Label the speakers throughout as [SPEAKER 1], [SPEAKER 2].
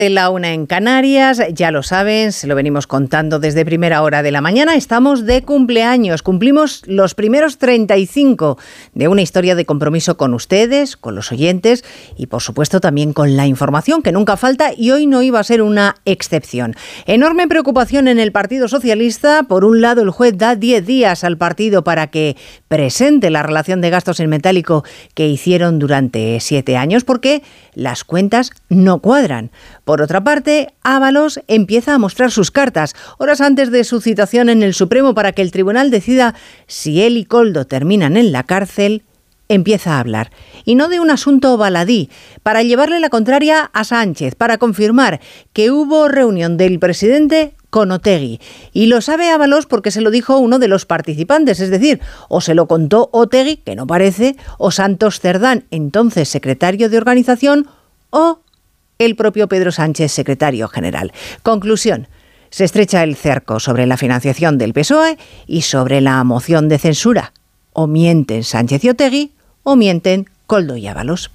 [SPEAKER 1] La 1 en Canarias, ya lo saben, se lo venimos contando desde primera hora de la mañana. Estamos de cumpleaños, cumplimos los primeros 35 de una historia de compromiso con ustedes, con los oyentes y por supuesto también con la información que nunca falta, y hoy no iba a ser una excepción. Enorme preocupación en el Partido Socialista. Por un lado, el juez da 10 días al partido para que presente la relación de gastos en metálico que hicieron durante 7 años porque las cuentas no cuadran. Por otra parte, Ábalos empieza a mostrar sus cartas horas antes de su citación en el Supremo para que el tribunal decida si él y Koldo terminan en la cárcel. Empieza a hablar, y no de un asunto baladí, para llevarle la contraria a Sánchez, para confirmar que hubo reunión del presidente con Otegi. Y lo sabe Ábalos porque se lo dijo uno de los participantes, es decir, o se lo contó Otegi, que no parece, o Santos Cerdán, entonces secretario de organización, o el propio Pedro Sánchez, secretario general. Conclusión: se estrecha el cerco sobre la financiación del PSOE y sobre la moción de censura. O mienten Sánchez y Otegi, o mienten Koldo y Ábalos.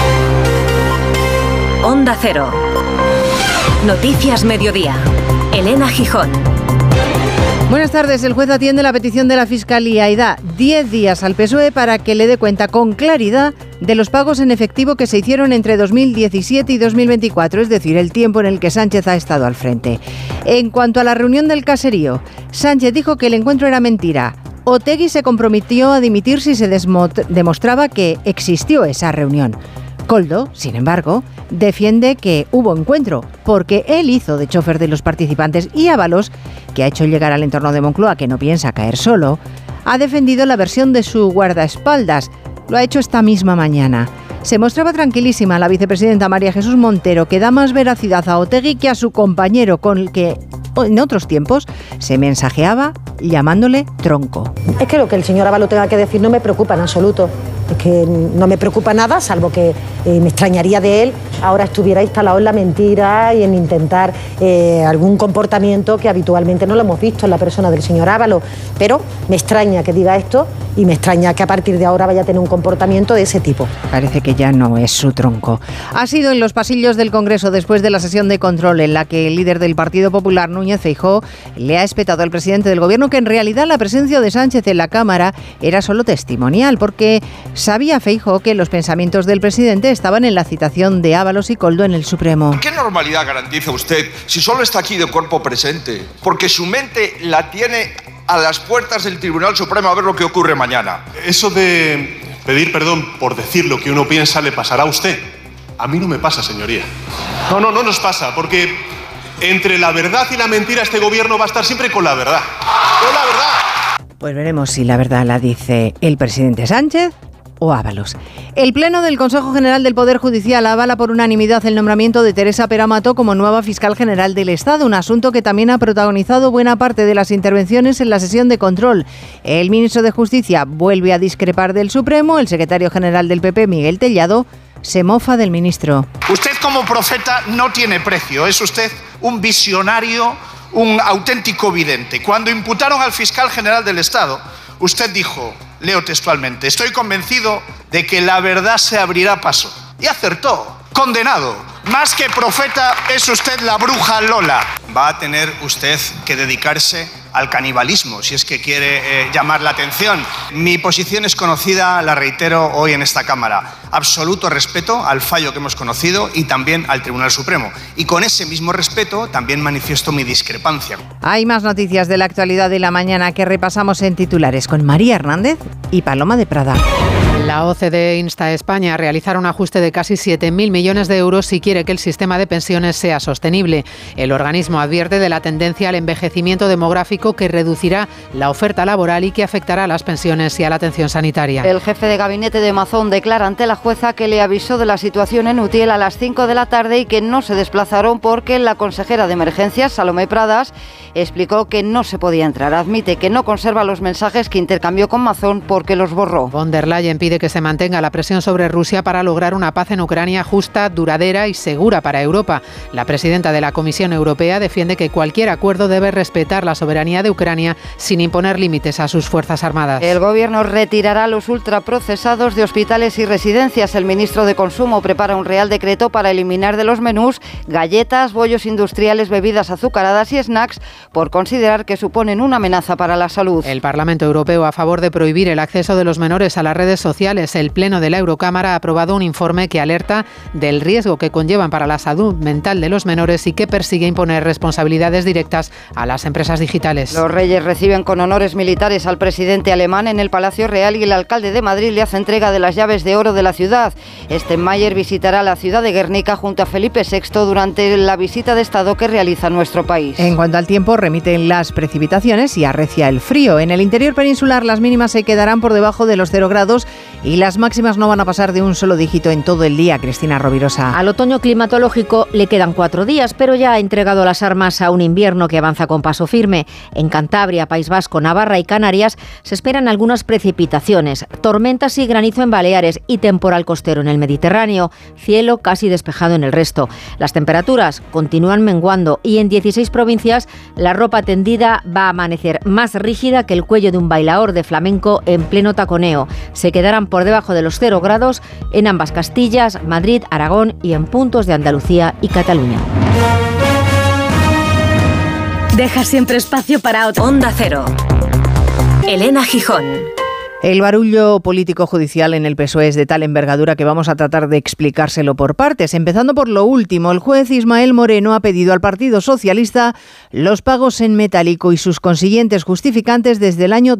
[SPEAKER 2] Onda Cero. Noticias Mediodía. Elena Gijón.
[SPEAKER 1] Buenas tardes. El juez atiende la petición de la Fiscalía y da 10 días al PSOE para que le dé cuenta con claridad de los pagos en efectivo que se hicieron entre 2017 y 2024, es decir, el tiempo en el que Sánchez ha estado al frente. En cuanto a la reunión del caserío, Sánchez dijo que el encuentro era mentira. Otegi se comprometió a dimitir si se demostraba que existió esa reunión. Koldo, sin embargo, defiende que hubo encuentro porque él hizo de chofer de los participantes, y Ábalos, que ha hecho llegar al entorno de Moncloa que no piensa caer solo, ha defendido la versión de su guardaespaldas. Lo ha hecho esta misma mañana. Se mostraba tranquilísima la vicepresidenta María Jesús Montero, que da más veracidad a Otegi que a su compañero, con el que en otros tiempos se mensajeaba llamándole tronco.
[SPEAKER 3] Es que lo que el señor Ábalos tenga que decir no me preocupa en absoluto. Es que no me preocupa nada, salvo que me extrañaría de él ahora estuviera instalado en la mentira y en intentar algún comportamiento que habitualmente no lo hemos visto en la persona del señor Ábalos. Pero me extraña que diga esto y me extraña que a partir de ahora vaya a tener un comportamiento de ese tipo.
[SPEAKER 1] Parece que ya no es su tronco. Ha sido en los pasillos del Congreso después de la sesión de control en la que el líder del Partido Popular, Núñez Feijóo, le ha espetado al presidente del Gobierno que en realidad la presencia de Sánchez en la Cámara era solo testimonial, porque sabía Feijóo que los pensamientos del presidente estaban en la citación de Ábalos y Koldo en el Supremo.
[SPEAKER 4] ¿Qué normalidad garantiza usted si solo está aquí de cuerpo presente? Porque su mente la tiene a las puertas del Tribunal Supremo a ver lo que ocurre mañana.
[SPEAKER 5] Eso de pedir perdón por decir lo que uno piensa le pasará a usted. A mí no me pasa, señoría. No nos pasa, porque entre la verdad y la mentira este gobierno va a estar siempre con la verdad. Con la verdad.
[SPEAKER 1] Pues veremos si la verdad la dice el presidente Sánchez o Ábalos. El Pleno del Consejo General del Poder Judicial avala por unanimidad el nombramiento de Teresa Peramato como nueva fiscal general del Estado, un asunto que también ha protagonizado buena parte de las intervenciones en la sesión de control. El ministro de Justicia vuelve a discrepar del Supremo. El secretario general del PP, Miguel Tellado, se mofa del ministro.
[SPEAKER 6] Usted como profeta no tiene precio, es usted un visionario, un auténtico vidente. Cuando imputaron al fiscal general del Estado, usted dijo, leo textualmente, estoy convencido de que la verdad se abrirá paso. Y acertó. Condenado. Más que profeta, es usted la bruja Lola. Va a tener usted que dedicarse al canibalismo, si es que quiere llamar la atención. Mi posición es conocida, la reitero hoy en esta Cámara. Absoluto respeto al fallo que hemos conocido y también al Tribunal Supremo. Y con ese mismo respeto también manifiesto mi discrepancia.
[SPEAKER 1] Hay más noticias de la actualidad de la mañana que repasamos en titulares con María Hernández y Paloma de Prada.
[SPEAKER 7] La OCDE insta a España a realizar un ajuste de casi 7.000 millones de euros si quiere que el sistema de pensiones sea sostenible. El organismo advierte de la tendencia al envejecimiento demográfico que reducirá la oferta laboral y que afectará a las pensiones y a la atención sanitaria.
[SPEAKER 8] El jefe de gabinete de Mazón declara ante la jueza que le avisó de la situación en UTIEL a las 5 de la tarde y que no se desplazaron porque la consejera de emergencias, Salomé Pradas, explicó que no se podía entrar. Admite que no conserva los mensajes que intercambió con Mazón porque los borró.
[SPEAKER 7] Von der Leyen pide pide que se mantenga la presión sobre Rusia para lograr una paz en Ucrania justa, duradera y segura para Europa. La presidenta de la Comisión Europea defiende que cualquier acuerdo debe respetar la soberanía de Ucrania sin imponer límites a sus fuerzas armadas.
[SPEAKER 8] El gobierno retirará los ultraprocesados de hospitales y residencias. El ministro de Consumo prepara un real decreto para eliminar de los menús galletas, bollos industriales, bebidas azucaradas y snacks por considerar que suponen una amenaza para la salud.
[SPEAKER 7] El Parlamento Europeo a favor de prohibir el acceso de los menores a las redes sociales. El Pleno de la Eurocámara ha aprobado un informe que alerta del riesgo que conllevan para la salud mental de los menores y que persigue imponer responsabilidades directas a las empresas digitales.
[SPEAKER 8] Los reyes reciben con honores militares al presidente alemán en el Palacio Real y el alcalde de Madrid le hace entrega de las llaves de oro de la ciudad. Steinmeier visitará la ciudad de Guernica junto a Felipe VI durante la visita de Estado que realiza nuestro país.
[SPEAKER 1] En cuanto al tiempo, remiten las precipitaciones y arrecia el frío. En el interior peninsular las mínimas se quedarán por debajo de los 0 grados y las máximas no van a pasar de un solo dígito en todo el día. Cristina Rovirosa.
[SPEAKER 9] Al otoño climatológico le quedan 4 días, pero ya ha entregado las armas a un invierno que avanza con paso firme. En Cantabria, País Vasco, Navarra y Canarias se esperan algunas precipitaciones, tormentas y granizo en Baleares y temporal costero en el Mediterráneo. Cielo casi despejado en el resto. Las temperaturas continúan menguando y en 16 provincias la ropa tendida va a amanecer más rígida que el cuello de un bailaor de flamenco en pleno taconeo. Se quedarán por debajo de los 0 grados en ambas Castillas, Madrid, Aragón y en puntos de Andalucía y Cataluña.
[SPEAKER 2] Deja siempre espacio para Onda Cero. Elena Gijón.
[SPEAKER 1] El barullo político-judicial en el PSOE es de tal envergadura que vamos a tratar de explicárselo por partes. Empezando por lo último, el juez Ismael Moreno ha pedido al Partido Socialista los pagos en metálico y sus consiguientes justificantes desde el año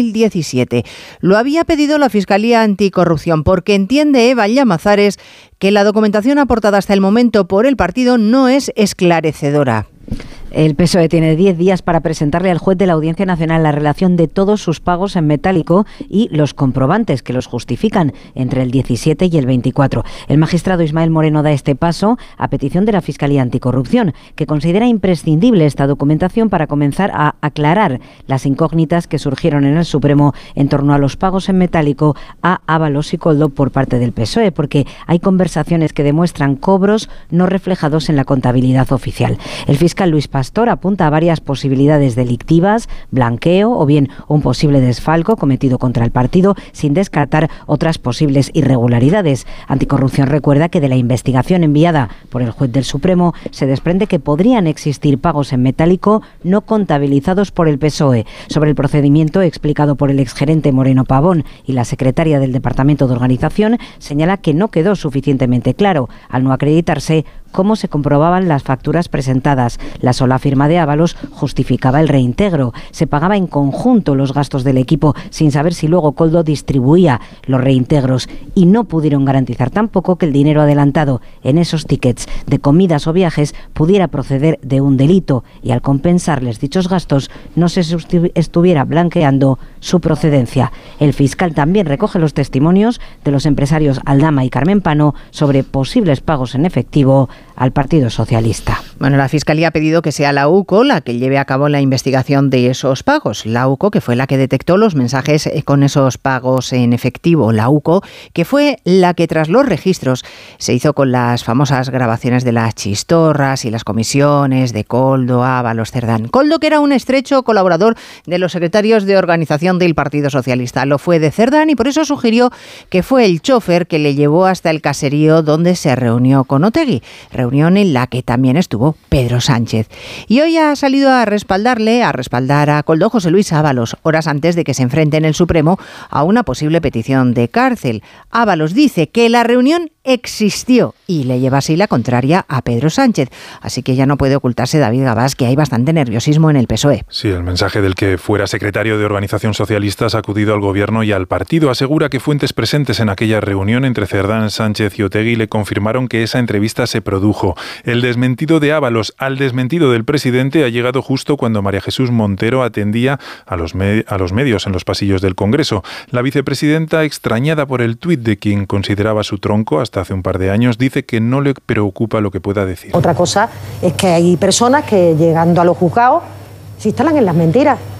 [SPEAKER 1] 2017. Lo había pedido la Fiscalía Anticorrupción porque entiende Eva Llamazares que la documentación aportada hasta el momento por el partido no es esclarecedora.
[SPEAKER 10] El PSOE tiene 10 días para presentarle al juez de la Audiencia Nacional la relación de todos sus pagos en metálico y los comprobantes que los justifican entre el 17 y el 24. El magistrado Ismael Moreno da este paso a petición de la Fiscalía Anticorrupción, que considera imprescindible esta documentación para comenzar a aclarar las incógnitas que surgieron en el Supremo en torno a los pagos en metálico a Ábalos y Koldo por parte del PSOE, porque hay conversaciones que demuestran cobros no reflejados en la contabilidad oficial. El fiscal Luis Pastor apunta a varias posibilidades delictivas, blanqueo o bien un posible desfalco cometido contra el partido, sin descartar otras posibles irregularidades. Anticorrupción recuerda que de la investigación enviada por el juez del Supremo se desprende que podrían existir pagos en metálico no contabilizados por el PSOE. Sobre el procedimiento explicado por el exgerente Moreno Pavón y la secretaria del Departamento de Organización, señala que no quedó suficientemente claro, al no acreditarse cómo se comprobaban las facturas presentadas. La sola firma de Ábalos justificaba el reintegro. Se pagaba en conjunto los gastos del equipo sin saber si luego Koldo distribuía los reintegros y no pudieron garantizar tampoco que el dinero adelantado en esos tickets de comidas o viajes pudiera proceder de un delito y al compensarles dichos gastos no se estuviera blanqueando su procedencia. El fiscal también recoge los testimonios de los empresarios Aldama y Carmen Pano sobre posibles pagos en efectivo al Partido Socialista.
[SPEAKER 1] Bueno, la Fiscalía ha pedido que sea la UCO la que lleve a cabo la investigación de esos pagos. La UCO, que fue la que detectó los mensajes con esos pagos en efectivo. La UCO, que fue la que tras los registros se hizo con las famosas grabaciones de las chistorras y las comisiones de Koldo, Ábalos, Cerdán. Koldo, que era un estrecho colaborador de los secretarios de organización del Partido Socialista. Lo fue de Cerdán y por eso sugirió que fue el chofer que le llevó hasta el caserío donde se reunió con Otegi. Reunión en la que también estuvo Pedro Sánchez. Y hoy ha salido a respaldar a Koldo José Luis Ábalos, horas antes de que se enfrente en el Supremo a una posible petición de cárcel. Ábalos dice que la reunión existió y le lleva así la contraria a Pedro Sánchez. Así que ya no puede ocultarse David Gabás que hay bastante nerviosismo en el PSOE.
[SPEAKER 11] Sí, el mensaje del que fuera secretario de Organización Socialista ha sacudido al gobierno y al partido. Asegura que fuentes presentes en aquella reunión entre Cerdán, Sánchez y Otegi le confirmaron que esa entrevista se produjo. El desmentido de Ábalos al desmentido del presidente ha llegado justo cuando María Jesús Montero atendía a los medios en los pasillos del Congreso. La vicepresidenta, extrañada por el tuit de quien consideraba su tronco hasta hace un par de años, dice que no le preocupa lo que pueda decir.
[SPEAKER 3] Otra cosa es que hay personas que llegando a los juzgados se instalan en las mentiras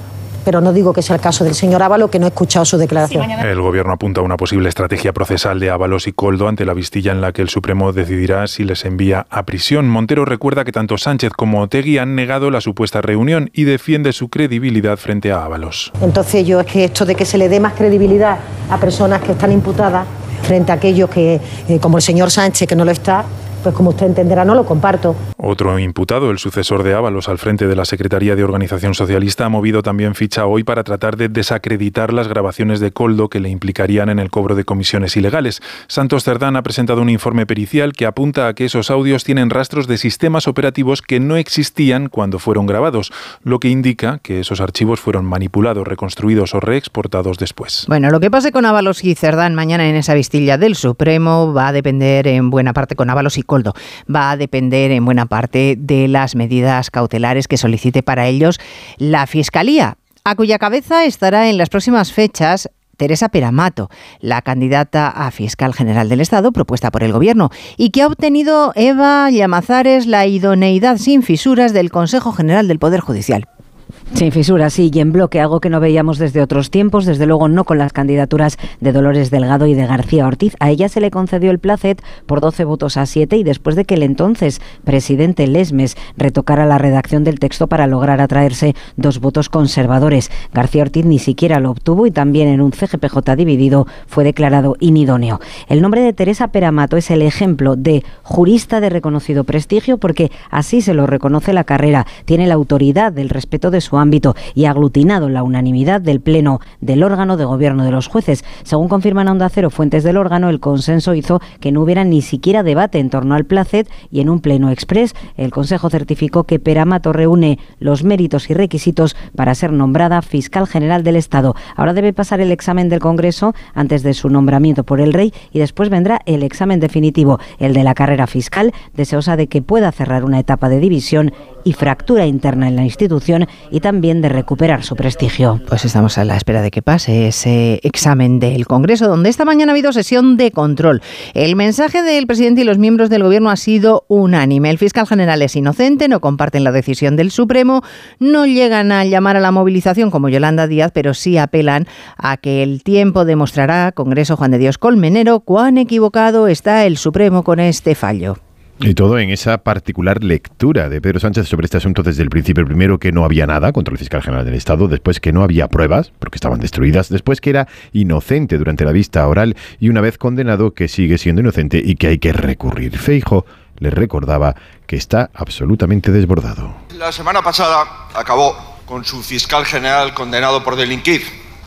[SPEAKER 3] pero no digo que sea el caso del señor Ábalos, que no he escuchado su declaración.
[SPEAKER 11] El Gobierno apunta a una posible estrategia procesal de Ábalos y Koldo ante la vistilla en la que el Supremo decidirá si les envía a prisión. Montero recuerda que tanto Sánchez como Otegi han negado la supuesta reunión y defiende su credibilidad frente a Ábalos.
[SPEAKER 3] Entonces yo es que esto de que se le dé más credibilidad a personas que están imputadas frente a aquellos que, como el señor Sánchez, que no lo está, pues como usted entenderá, no lo comparto.
[SPEAKER 11] Otro imputado, el sucesor de Ábalos al frente de la Secretaría de Organización Socialista, ha movido también ficha hoy para tratar de desacreditar las grabaciones de Koldo que le implicarían en el cobro de comisiones ilegales. Santos Cerdán ha presentado un informe pericial que apunta a que esos audios tienen rastros de sistemas operativos que no existían cuando fueron grabados, lo que indica que esos archivos fueron manipulados, reconstruidos o reexportados después.
[SPEAKER 1] Bueno, lo que pase con Ábalos y Cerdán mañana en esa vistilla del Supremo va a depender en buena parte con Ábalos y Koldo. Va a depender en buena parte de las medidas cautelares que solicite para ellos la Fiscalía, a cuya cabeza estará en las próximas fechas Teresa Peramato, la candidata a fiscal general del Estado propuesta por el Gobierno, y que ha obtenido Eva Llamazares la idoneidad sin fisuras del Consejo General del Poder Judicial.
[SPEAKER 10] Sin fisuras, sí, y en bloque, algo que no veíamos desde otros tiempos, desde luego no con las candidaturas de Dolores Delgado y de García Ortiz. A ella se le concedió el placet por 12 votos a 7 y después de que el entonces presidente Lesmes retocara la redacción del texto para lograr atraerse 2 votos conservadores. García Ortiz ni siquiera lo obtuvo y también en un CGPJ dividido fue declarado inidóneo. El nombre de Teresa Peramato es el ejemplo de jurista de reconocido prestigio porque así se lo reconoce la carrera. Tiene la autoridad del respeto de su ámbito y ha aglutinado la unanimidad del Pleno del órgano de gobierno de los jueces. Según confirman a Onda Cero fuentes del órgano, el consenso hizo que no hubiera ni siquiera debate en torno al placet y en un Pleno exprés el Consejo certificó que Peramato reúne los méritos y requisitos para ser nombrada fiscal general del Estado. Ahora debe pasar el examen del Congreso antes de su nombramiento por el Rey y después vendrá el examen definitivo, el de la carrera fiscal, deseosa de que pueda cerrar una etapa de división y fractura interna en la institución y también de recuperar su prestigio.
[SPEAKER 1] Pues estamos a la espera de que pase ese examen del Congreso, donde esta mañana ha habido sesión de control. El mensaje del presidente y los miembros del Gobierno ha sido unánime. El fiscal general es inocente, no comparten la decisión del Supremo, no llegan a llamar a la movilización como Yolanda Díaz, pero sí apelan a que el tiempo demostrará, Congreso Juan de Dios Colmenero, cuán equivocado está el Supremo con este fallo.
[SPEAKER 12] Y todo en esa particular lectura de Pedro Sánchez sobre este asunto desde el principio. Primero, que no había nada contra el fiscal general del Estado. Después, que no había pruebas, porque estaban destruidas. Después, que era inocente durante la vista oral. Y una vez condenado, que sigue siendo inocente y que hay que recurrir. Feijóo le recordaba que está absolutamente desbordado.
[SPEAKER 4] La semana pasada acabó con su fiscal general condenado por delinquir.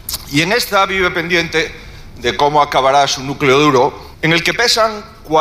[SPEAKER 4] Y en esta vive pendiente de cómo acabará su núcleo duro, en el que pesan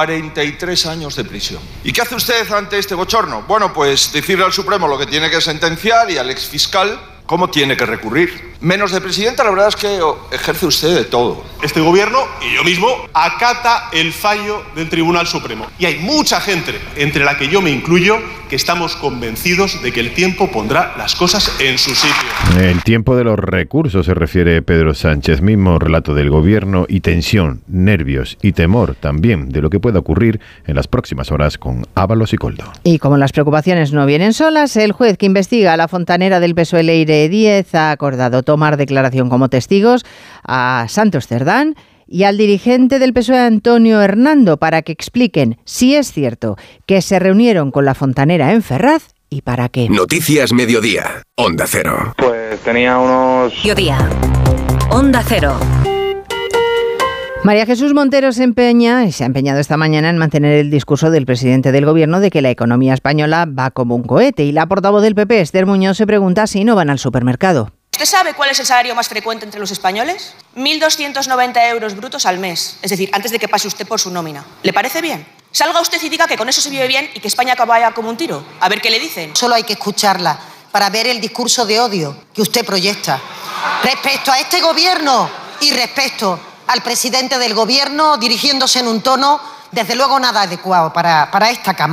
[SPEAKER 4] 43 años de prisión. ¿Y qué hace usted ante este bochorno? Bueno, pues decirle al Supremo lo que tiene que sentenciar y al exfiscal cómo tiene que recurrir. Menos de presidenta, la verdad es que ejerce usted de todo.
[SPEAKER 5] Este gobierno y yo mismo acata el fallo del Tribunal Supremo. Y hay mucha gente, entre la que yo me incluyo, que estamos convencidos de que el tiempo pondrá las cosas en su sitio.
[SPEAKER 12] El tiempo de los recursos se refiere Pedro Sánchez, mismo relato del gobierno y tensión, nervios y temor también de lo que pueda ocurrir en las próximas horas con Ábalos y Koldo.
[SPEAKER 1] Y como las preocupaciones no vienen solas, el juez que investiga a la fontanera del PSOE Leire Díez ha acordado tomar declaración como testigos a Santos Cerdán y al dirigente del PSOE Antonio Hernando para que expliquen si es cierto que se reunieron con la fontanera en Ferraz y para qué.
[SPEAKER 13] Noticias Mediodía, Onda Cero.
[SPEAKER 14] Pues tenía unos...
[SPEAKER 2] Mediodía, Onda Cero.
[SPEAKER 1] María Jesús Montero se ha empeñado esta mañana en mantener el discurso del presidente del Gobierno de que la economía española va como un cohete. Y la portavoz del PP, Esther Muñoz, se pregunta si no van al supermercado.
[SPEAKER 15] ¿Usted sabe cuál es el salario más frecuente entre los españoles? 1.290 euros brutos al mes. Es decir, antes de que pase usted por su nómina. ¿Le parece bien? Salga usted y diga que con eso se vive bien y que España vaya como un tiro. A ver qué le dicen.
[SPEAKER 16] Solo hay que escucharla para ver el discurso de odio que usted proyecta. Respecto a este Gobierno y respecto al presidente del Gobierno, dirigiéndose en un tono, desde luego, nada adecuado para esta Cámara.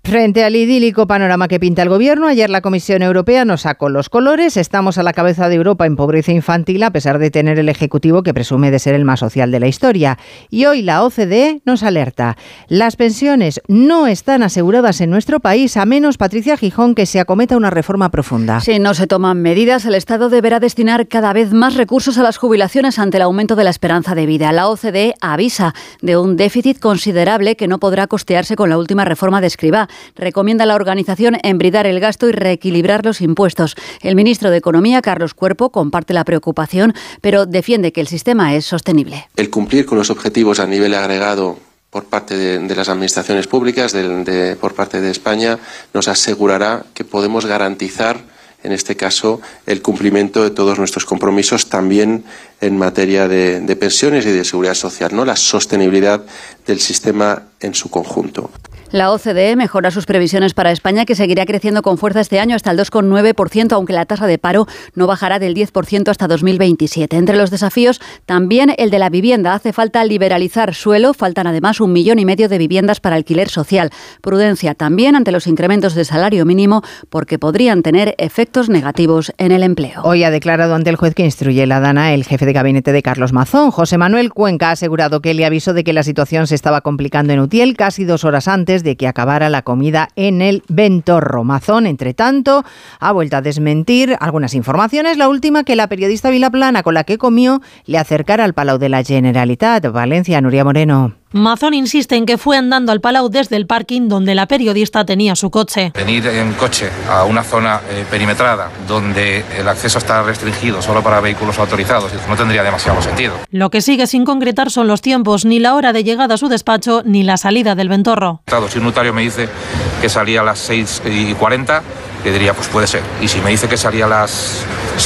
[SPEAKER 1] Frente al idílico panorama que pinta el Gobierno, ayer la Comisión Europea nos sacó los colores. Estamos a la cabeza de Europa en pobreza infantil, a pesar de tener el Ejecutivo que presume de ser el más social de la historia. Y hoy la OCDE nos alerta. Las pensiones no están aseguradas en nuestro país, a menos, Patricia Gijón, que se acometa una reforma profunda.
[SPEAKER 14] Si no se toman medidas, el Estado deberá destinar cada vez más recursos a las jubilaciones ante el aumento de la esperanza de vida. La OCDE avisa de un déficit considerable que no podrá costearse con la última reforma de Escrivá. Recomienda a la organización embridar el gasto y reequilibrar los impuestos. El ministro de Economía, Carlos Cuerpo, comparte la preocupación, pero defiende que el sistema es sostenible.
[SPEAKER 17] El cumplir con los objetivos a nivel agregado por parte de las administraciones públicas, por parte de España, nos asegurará que podemos garantizar, en este caso, el cumplimiento de todos nuestros compromisos, también en materia de pensiones y de seguridad social, ¿no? La sostenibilidad del sistema en su conjunto.
[SPEAKER 14] La OCDE mejora sus previsiones para España, que seguirá creciendo con fuerza este año hasta el 2,9%, aunque la tasa de paro no bajará del 10% hasta 2027. Entre los desafíos, también el de la vivienda. Hace falta liberalizar suelo. Faltan además 1,5 millones de viviendas para alquiler social. Prudencia también ante los incrementos de salario mínimo, porque podrían tener efectos negativos en el empleo.
[SPEAKER 1] Hoy ha declarado ante el juez que instruye la Dana el jefe de gabinete de Carlos Mazón. José Manuel Cuenca ha asegurado que le avisó de que la situación se estaba complicando en Utiel casi 2 horas antes de que acabara la comida en el Ventorro. Mazón, entre tanto, ha vuelto a desmentir algunas informaciones. La última, que la periodista Vilaplana con la que comió le acercara al Palau de la Generalitat. Valencia, Nuria Moreno.
[SPEAKER 18] Mazón insiste en que fue andando al Palau desde el parking donde la periodista tenía su coche.
[SPEAKER 19] Venir en coche a una zona perimetrada donde el acceso está restringido solo para vehículos autorizados no tendría demasiado sentido.
[SPEAKER 18] Lo que sigue sin concretar son los tiempos, ni la hora de llegada a su despacho ni la salida del Ventorro.
[SPEAKER 19] Si un notario me dice que salía a las 6:40, le diría, pues puede ser. Y si me dice que salía a las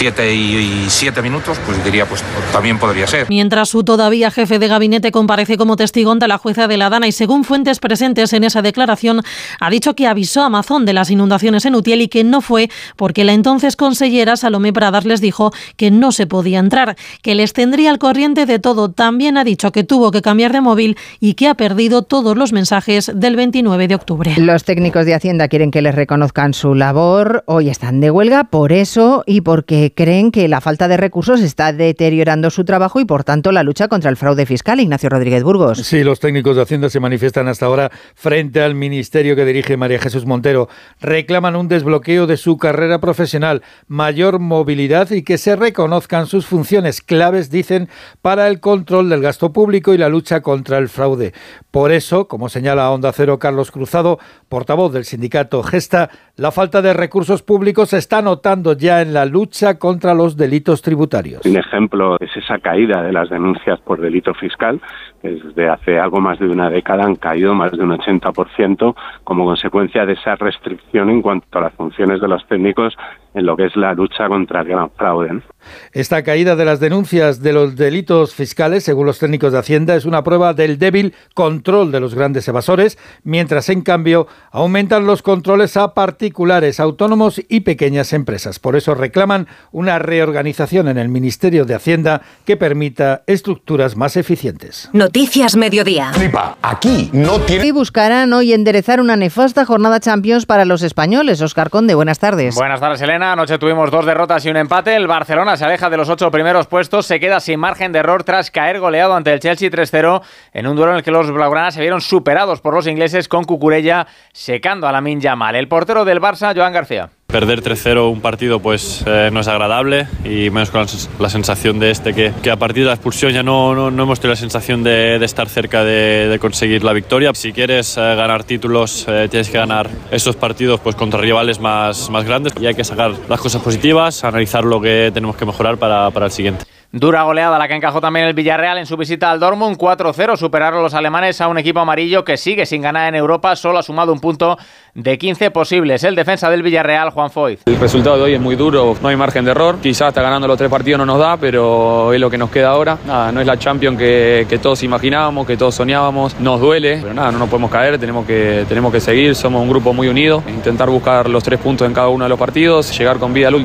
[SPEAKER 19] 7:07, pues diría, pues también podría ser.
[SPEAKER 18] Mientras su todavía jefe de gabinete comparece como testigo ante la jueza de la Dana y, según fuentes presentes en esa declaración, ha dicho que avisó a Mazón de las inundaciones en Utiel y que no fue porque la entonces consellera Salomé Pradas les dijo que no se podía entrar, que les tendría al corriente de todo. También ha dicho que tuvo que cambiar de móvil y que ha perdido todos los mensajes del 29 de octubre.
[SPEAKER 1] Los técnicos de Hacienda quieren que les reconozcan su labor. Hoy están de huelga por eso y porque creen que la falta de recursos está deteriorando su trabajo y, por tanto, la lucha contra el fraude fiscal. Ignacio Rodríguez Burgos.
[SPEAKER 20] Sí, los técnicos de Hacienda se manifiestan hasta ahora frente al ministerio que dirige María Jesús Montero. Reclaman un desbloqueo de su carrera profesional, mayor movilidad y que se reconozcan sus funciones claves, dicen, para el control del gasto público y la lucha contra el fraude. Por eso, como señala Onda Cero Carlos Cruzado, portavoz del sindicato Gesta, la falta de recursos públicos se está notando ya en la lucha contra los delitos tributarios.
[SPEAKER 21] Un ejemplo es esa caída de las denuncias por delito fiscal, que desde hace algo más de una década han caído más de un 80% como consecuencia de esa restricción en cuanto a las funciones de los técnicos en lo que es la lucha contra el gran fraude.
[SPEAKER 20] Esta caída de las denuncias de los delitos fiscales, según los técnicos de Hacienda, es una prueba del débil control de los grandes evasores, mientras en cambio aumentan los controles a particulares, autónomos y pequeñas empresas. Por eso reclaman una reorganización en el Ministerio de Hacienda que permita estructuras más eficientes.
[SPEAKER 2] Noticias Mediodía.
[SPEAKER 1] Flipa, aquí no tiene... Y buscarán hoy enderezar una nefasta jornada Champions para los españoles. Óscar Conde, buenas tardes.
[SPEAKER 22] Buenas tardes, Elena. Anoche tuvimos 2 derrotas y un empate. El Barcelona se aleja de los 8 primeros puestos, se queda sin margen de error tras caer goleado ante el Chelsea 3-0 en un duelo en el que los blaugranas se vieron superados por los ingleses, con Cucurella secando a Lamine Yamal. El portero del Barça, Joan García.
[SPEAKER 23] Perder 3-0 un partido pues no es agradable, y menos con la sensación de que a partir de la expulsión ya no hemos tenido la sensación de estar cerca de conseguir la victoria. Si quieres ganar títulos tienes que ganar esos partidos pues contra rivales más grandes, y hay que sacar las cosas positivas, analizar lo que tenemos que mejorar para el siguiente.
[SPEAKER 22] Dura goleada la que encajó también el Villarreal en su visita al Dortmund, 4-0, superaron los alemanes a un equipo amarillo que sigue sin ganar en Europa, solo ha sumado un punto de 15 posibles. El defensa del Villarreal, Juan Foyth.
[SPEAKER 24] El resultado de hoy es muy duro, no hay margen de error, quizás hasta ganando los 3 partidos no nos da, pero es lo que nos queda ahora. Nada, no es la Champions que todos imaginábamos, que todos soñábamos, nos duele, pero nada, no nos podemos caer, tenemos que seguir, somos un grupo muy unido, intentar buscar los 3 puntos en cada uno de los partidos, llegar con vida al último.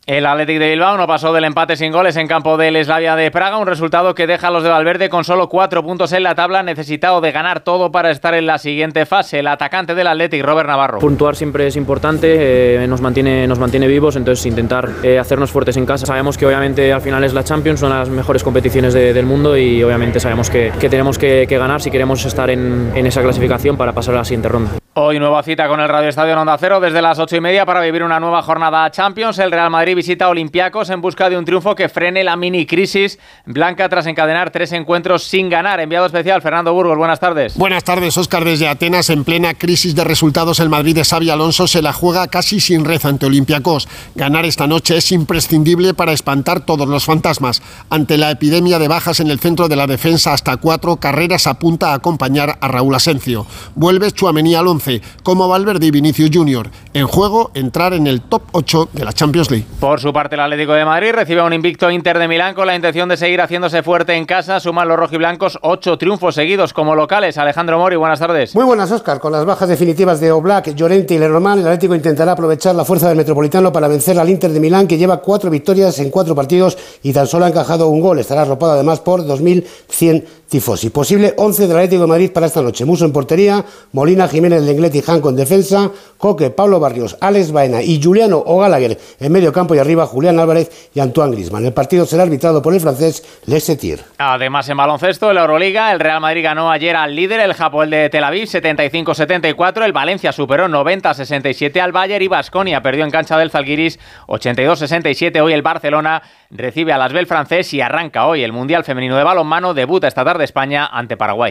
[SPEAKER 22] El Athletic de Bilbao no pasó del empate sin goles en campo del Slavia de Praga, un resultado que deja a los de Valverde con solo 4 puntos en la tabla, necesitado de ganar todo para estar en la siguiente fase. El atacante del Athletic, Robert Navarro.
[SPEAKER 6] Puntuar siempre es importante, nos mantiene vivos, entonces intentar hacernos fuertes en casa. Sabemos que obviamente al final es la Champions, son las mejores competiciones del mundo y obviamente sabemos que tenemos que ganar si queremos estar en esa clasificación para pasar a la siguiente ronda.
[SPEAKER 22] Hoy nueva cita con el Radio Estadio en Onda Cero desde las 8:30 para vivir una nueva jornada Champions. El Real Madrid visita a Olympiacos en busca de un triunfo que frene la mini crisis blanca tras encadenar 3 encuentros sin ganar. Enviado especial Fernando Burgos, buenas tardes.
[SPEAKER 7] Buenas tardes, Óscar. Desde Atenas, en plena crisis de resultados, el Madrid de Xabi Alonso se la juega casi sin red ante Olympiacos. Ganar esta noche es imprescindible para espantar todos los fantasmas. Ante la epidemia de bajas en el centro de la defensa, hasta 4 Carreras apunta a acompañar a Raúl Asencio. Vuelve Tchouaméni al 11, como Valverde y Vinicius Junior. En juego, entrar en el top 8 de la Champions League.
[SPEAKER 22] Por su parte, el Atlético de Madrid recibe a un invicto Inter de Milán con la intención de seguir haciéndose fuerte en casa. Suman los rojiblancos 8 triunfos seguidos como locales. Alejandro Mori, buenas tardes.
[SPEAKER 8] Muy buenas, Óscar. Con las bajas definitivas de Oblak, Llorente y Lenormand, el Atlético intentará aprovechar la fuerza del Metropolitano para vencer al Inter de Milán, que lleva 4 victorias en 4 partidos y tan solo ha encajado un gol. Estará arropado además por 2.100 tifosi. Posible 11 del Atlético de Madrid para esta noche. Musso en portería, Molina, Jiménez, Lenglet y Janco en defensa, Coque, Pablo Barrios, Alex Baena y Juliano o Gallagher en medio campo y arriba Julián Álvarez y Antoine Griezmann. El partido será arbitrado por el francés Les Setier.
[SPEAKER 22] Además, en baloncesto, en la Euroliga, el Real Madrid ganó ayer al líder, el Hapoel de Tel Aviv, 75-74. El Valencia superó 90-67 al Bayern y Baskonia perdió en cancha del Zalgiris 82-67. Hoy el Barcelona recibe al Asvel francés y arranca hoy el Mundial Femenino de Balonmano. Debuta esta tarde España ante Paraguay.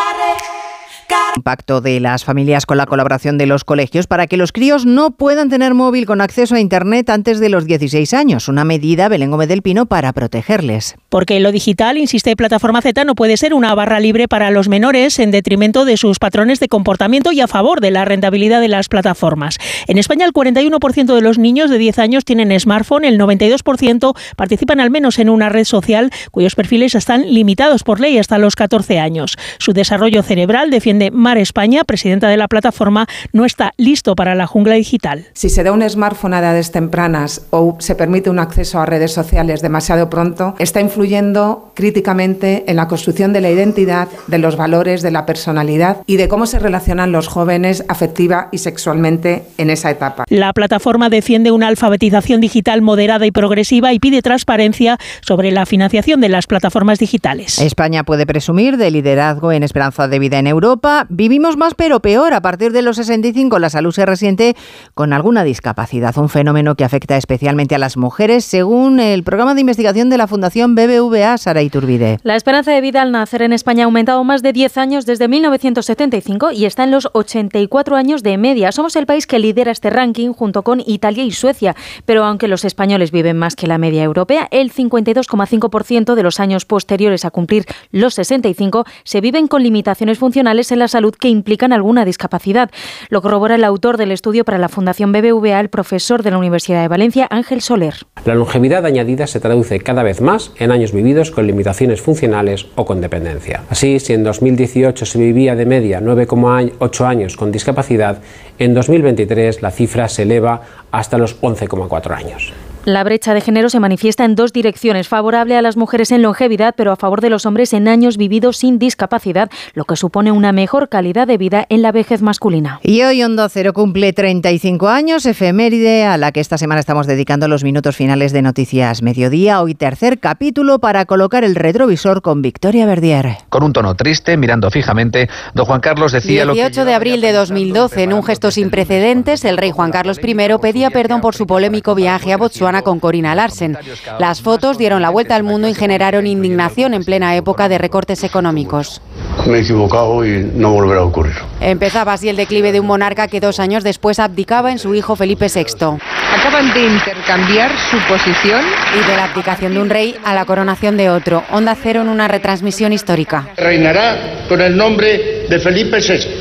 [SPEAKER 1] Un pacto de las familias con la colaboración de los colegios para que los críos no puedan tener móvil con acceso a Internet antes de los 16 años. Una medida, Belén Gómez del Pino, para protegerles.
[SPEAKER 9] Porque lo digital, insiste Plataforma Z, no puede ser una barra libre para los menores en detrimento de sus patrones de comportamiento y a favor de la rentabilidad de las plataformas. En España, el 41% de los niños de 10 años tienen smartphone, el 92% participan al menos en una red social cuyos perfiles están limitados por ley hasta los 14 años. Su desarrollo cerebral, defiende Mar España, presidenta de la plataforma, no está listo para la jungla digital.
[SPEAKER 25] Si se da un smartphone a edades tempranas o se permite un acceso a redes sociales demasiado pronto, está influyendo críticamente en la construcción de la identidad, de los valores, de la personalidad y de cómo se relacionan los jóvenes afectiva y sexualmente en esa etapa.
[SPEAKER 9] La plataforma defiende una alfabetización digital moderada y progresiva y pide transparencia sobre la financiación de las plataformas digitales.
[SPEAKER 1] España puede presumir de liderazgo en esperanza de vida en Europa. Vivimos más pero peor. A partir de los 65 la salud se resiente con alguna discapacidad, un fenómeno que afecta especialmente a las mujeres, según el programa de investigación de la Fundación BBVA. Sara Iturbide.
[SPEAKER 26] La esperanza de vida al nacer en España ha aumentado más de 10 años desde 1975 y está en los 84 años de media. Somos el país que lidera este ranking junto con Italia y Suecia, pero aunque los españoles viven más que la media europea, el 52,5% de los años posteriores a cumplir los 65 se viven con limitaciones funcionales en la salud que implican alguna discapacidad. Lo corrobora el autor del estudio para la Fundación BBVA, el profesor de la Universidad de Valencia, Ángel Soler.
[SPEAKER 27] La longevidad añadida se traduce cada vez más en años vividos con limitaciones funcionales o con dependencia. Así, si en 2018 se vivía de media 9,8 años con discapacidad, en 2023 la cifra se eleva hasta los 11,4 años.
[SPEAKER 26] La brecha de género se manifiesta en dos direcciones, favorable a las mujeres en longevidad, pero a favor de los hombres en años vividos sin discapacidad, lo que supone una mejor calidad de vida en la vejez masculina.
[SPEAKER 1] Y hoy Onda Cero cumple 35 años, efeméride a la que esta semana estamos dedicando los minutos finales de Noticias Mediodía. Hoy tercer capítulo para colocar el retrovisor con Victoria Verdier.
[SPEAKER 28] Con un tono triste, mirando fijamente, don Juan Carlos decía
[SPEAKER 29] 18 de abril de 2012, en un gesto sin precedentes, el rey Juan Carlos I pedía perdón por su polémico viaje a Botsuana con Corina Larsen. Las fotos dieron la vuelta al mundo y generaron indignación en plena época de recortes económicos.
[SPEAKER 30] Me he equivocado y no volverá a ocurrir.
[SPEAKER 29] Empezaba así el declive de un monarca que 2 años después abdicaba en su hijo Felipe VI.
[SPEAKER 31] Acaban de intercambiar su posición.
[SPEAKER 29] Y de la abdicación de un rey a la coronación de otro. Onda Cero en una retransmisión histórica.
[SPEAKER 31] Reinará con el nombre de Felipe VI.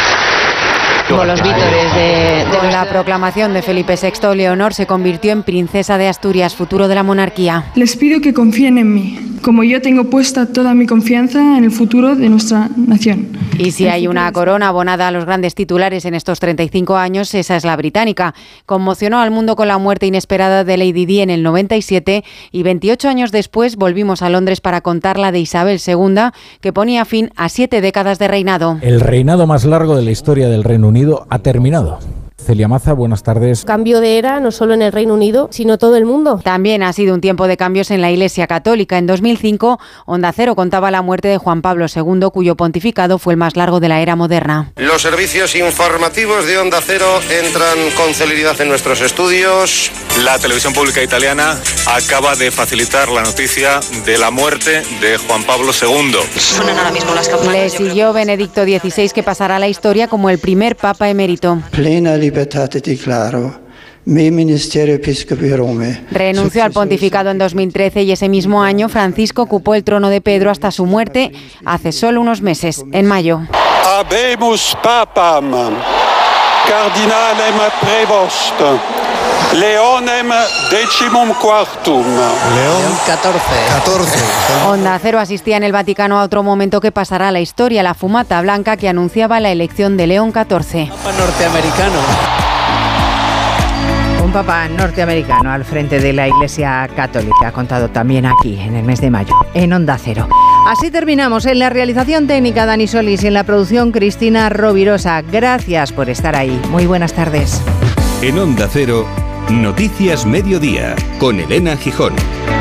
[SPEAKER 29] Como los vítores de... Con la proclamación de Felipe VI, Leonor se convirtió en princesa de Asturias, futuro de la monarquía.
[SPEAKER 32] Les pido que confíen en mí.
[SPEAKER 3] como yo tengo puesta toda mi confianza en el futuro de nuestra nación.
[SPEAKER 29] Y si hay una corona abonada a los grandes titulares en estos 35 años, esa es la británica. Conmocionó al mundo con la muerte inesperada de Lady Di en el 97 y 28 años después volvimos a Londres para contar la de Isabel II, que ponía fin a 7 décadas de reinado.
[SPEAKER 4] El reinado más largo de la historia del Reino Unido ha terminado. Celia Maza, buenas tardes.
[SPEAKER 5] Cambio de era, no solo en el Reino Unido, sino todo el mundo.
[SPEAKER 29] También ha sido un tiempo de cambios en la Iglesia Católica. En 2005, Onda Cero contaba la muerte de Juan Pablo II, cuyo pontificado fue el más largo de la era moderna.
[SPEAKER 10] Los servicios informativos de Onda Cero entran con celeridad en nuestros estudios.
[SPEAKER 11] La televisión pública italiana acaba de facilitar la noticia de la muerte de Juan Pablo II.
[SPEAKER 29] Suenan ahora mismo las campanas. Le siguió Benedicto XVI, que pasará a la historia como el primer papa emérito.
[SPEAKER 12] Plena libertà di claro. Mi ministerio episcopio Rome.
[SPEAKER 29] Renunció al pontificado en 2013 y ese mismo año Francisco ocupó el trono de Pedro hasta su muerte hace solo unos meses, en mayo.
[SPEAKER 13] Habemus papam, cardinalem prevost, Leonem decimum quartum.
[SPEAKER 14] León 14.
[SPEAKER 29] Onda Cero asistía en el Vaticano a otro momento que pasará a la historia, la fumata blanca que anunciaba la elección de León XIV.
[SPEAKER 14] Papa norteamericano.
[SPEAKER 1] Un papa norteamericano al frente de la Iglesia Católica, contado también aquí en el mes de mayo, en Onda Cero. Así terminamos. En la realización técnica Dani Solís y en la producción Cristina Rovirosa. Gracias por estar ahí. Muy buenas tardes.
[SPEAKER 15] En Onda Cero, Noticias Mediodía, con Elena Gijón.